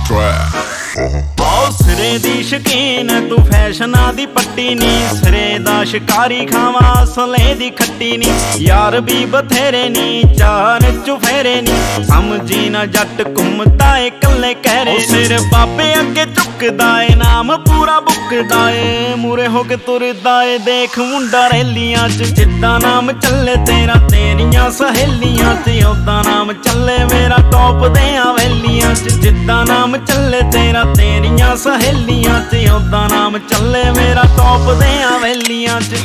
ਸਿਰੇ ਦੀ ਸ਼ਕੀਨ ਤੂੰ ਫੈਸ਼ਨਾਂ ਦੀ ਪੱਟੀ ਨੀ, ਸਿਰੇ ਦਾ ਸ਼ਿਕਾਰੀ ਖਾਵਾਂ ਅਸਲੇ ਦੀ ਖੱਟੀ ਨੀ। ਯਾਰ ਵੀ ਬਥੇਰੇ ਨੀ, ਚਾਰ ਚੁਫੇਰੇ ਨੀ, ਸਮਝੀ ਨਾ ਜੱਟ ਘੁੰਮਦਾ ਏ ਕੱਲੇ ਕਹਿਰੇ। ਸਿਰ ਬਾਬੇ ਅੱਗੇ ਝੁਕਦਾ ਏ, ਨਾਮ ਪੂਰਾ ਬੁੱਕਦਾ ਏ, ਮੂਰੇ ਹੋ ਕੇ ਤੁਰਦਾ ਏ ਦੇਖ ਮੁੰਡਾ ਰੈਲੀਆਂ ਚ। ਜਿੱਦਾਂ ਨਾਮ ਚੱਲੇ ਤੇਰਾ ਤੇਰੀਆਂ ਸਹੇਲੀਆਂ ਚ, ਓਦਾਂ ਨਾਮ ਚੱਲੇ ਮੇਰਾ ਟੌਪ ਦੇ ਹਵੇਲੀਆਂ ਚ। ਜਿੱਦਾਂ ਨਾਮ ਚੱਲੇ ਤੇਰਾ ਤੇਰੀਆਂ ਸਹੇਲੀਆਂ ਚ, ਓਦਾਂ ਨਾਮ ਚੱਲੇ ਮੇਰਾ ਟੌਪ ਦੇ ਹਵੇਲੀਆਂ ਚ।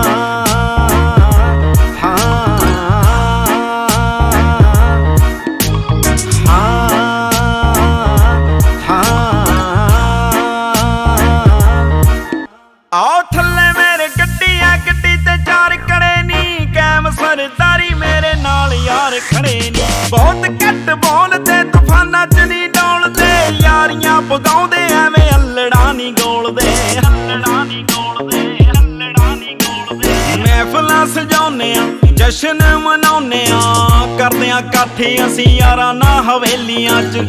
ਆਓ ਥੱਲੇ ਮੇਰੇ ਗੱਡੀ ਆ, ਗੱਡੀ ਤੇ ਚਾਰ ਕੜੇ ਨੀ, ਕੈਮ ਸਰਦਾਰੀ ਮੇਰੇ ਨਾਲ ਯਾਰ ਖੜੇ ਨੀ। ਬਹੁਤ ਘੱਟ ਬੋਲਦੇ ਤੂਫਾਨਾਂ ਚ ਨੀ ਡੋਲਦੇ, ਯਾਰੀਆਂ ਪਗਾਉਂਦੇ ਐਵੇਂ ਅੱਲੜਾ ਨੀ ਗੋਲਦੇ, ਅੱਲੜਾ ਨੀ ਗੋਲਦੇ, ਅੱਲੜਾ ਨੀ ਗੋਲਦੇ। ਮਹਿਫਲਾਂ ਸਜਾਉਨੇ ਆ, ਜਸ਼ਨ ਮਨਾਉਨੇ ਆ, ਕਰਦੇ ਆ ਇਕੱਠੇ ਅਸੀਂ ਯਾਰਾਂ ਨਾਲ ਹਵੇਲੀਆਂ ਚ।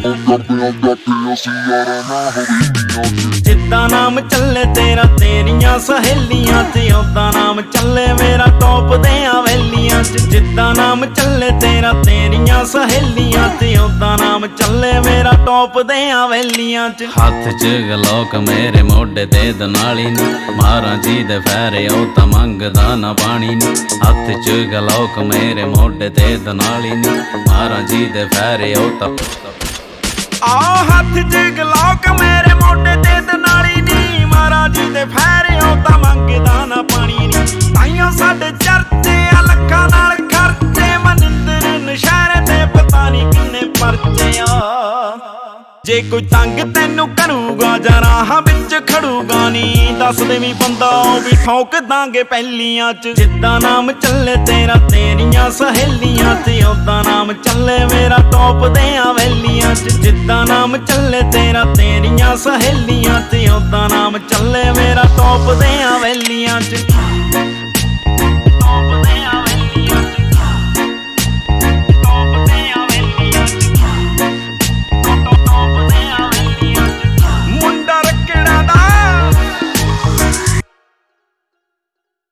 ਜਿੱਦਾਂ ਨਾਮ ਚੱਲੇ ਤੇਰਾ ਤੇਰੀਆਂ ਸਹੇਲੀਆਂ ਚ, ਓਦਾਂ ਨਾਮ ਚੱਲੇ ਮੇਰਾ ਟੌਪ ਦੇ ਹਵੇਲੀਆਂ ਚ। ਜਿੱਦਾਂ ਨਾਮ ਚੱਲੇ ਤੇਰਾ ਤੇਰੀਆਂ ਸਹੇਲੀਆਂ ਚ, ਓਦਾਂ ਨਾਮ ਚੱਲੇ ਮੇਰਾ ਟੌਪ ਦੇ ਹਵੇਲੀਆਂ ਚ। ਹੱਥ ਚ ਗਲੋਕ ਮੇਰੇ ਮੋਢੇ ਤੇ ਦਨਾਲੀ ਨੀ, ਮਾਰਾਂ ਜੀ ਦੇ ਫੈਰੇ ਉਹ ਤਾਂ ਮੰਗਦਾ ਨਾ ਪਾਣੀ ਨੀ। ਹੱਥ ਚ ਗਲੋਕ ਮੇਰੇ ਮੋਢੇ ਤੇ ਦਨਾਲੀ ਨੀ, ਮਾਰਾਂ ਜੀ ਦੇ ਫੈਰੇ ਉਹ ਤਾਂ ਆਹ ਹੱਥ ਚ ਗਲੋਕ ਮੇਰੇ ਮੋਢੇ ਤੇ ਦਨਾਲੀ ਨੀ, ਮਾਰਾਂ ਜੀ ਦੇ ਫੈਰੇ ਉਹ ਤਾਂ ਮੰਗਦਾ ਨਾ ਪਾਣੀ ਨੀ। ਤਾਈਓ ਸਾਡੇ ਚਰਚੇ ਆ ਲੱਖਾਂ ਨਾਲ ਖਰਚੇ, ਮਨਿੰਦਰ ਨਸ਼ਹਿਰੇ ਤੇ ਪਤਾ ਨੀ ਕਿੰਨੇ ਪਰਚੇ ਆ। ਜੇ ਕੋਈ ਤੰਗ ਤੈਨੂੰ ਕਰੂਗਾ ਜਾਂ ਰਾਹਾਂ ਵਿੱਚ ਖੜੂਗਾ ਨੀ, ਦੱਸ ਦੇਵੀਂ ਬੰਦਾ ਉਹ ਵੀ ਠੋਕ ਦਾਂਗੇ ਪਹਿਲੀਆਂ ਚ। ਜਿੱਦਾਂ ਨਾਮ ਚੱਲੇ ਤੇਰਾ ਤੇਰੀਆਂ ਸਹੇਲੀਆਂ ਚ, ਓਦਾਂ ਨਾਮ ਚੱਲੇ ਮੇਰਾ ਟੌਪ ਦੇ ਹਵੇਲੀਆਂ ਚ। ਜਿੱਦਾਂ ਨਾਮ ਚੱਲੇ ਤੇਰਾ ਤੇਰੀਆਂ ਸਹੇਲੀਆਂ ਚ, ਓਦਾਂ ਨਾਮ ਚੱਲੇ ਮੇਰਾ ਟੌਪ ਦੇ ਹਵੇਲੀਆਂ ਚ।